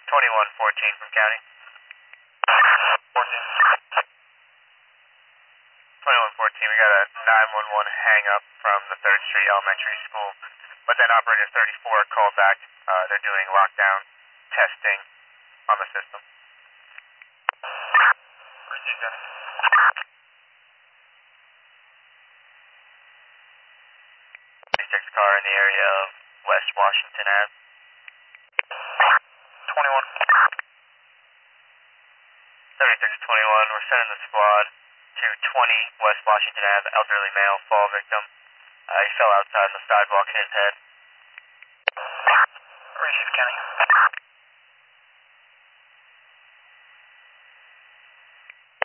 2114 from county. 2114, we got a 911 hang up from the 3rd Street Elementary School, but then operator 34 called back. They're doing lockdown testing on the system. Receive that. 36 car in the area of West Washington Ave. 21. 3621, we're sending the squad to 20 West Washington Ave, elderly male, fall victim. He fell outside on the sidewalk, hit his head. Receive, County.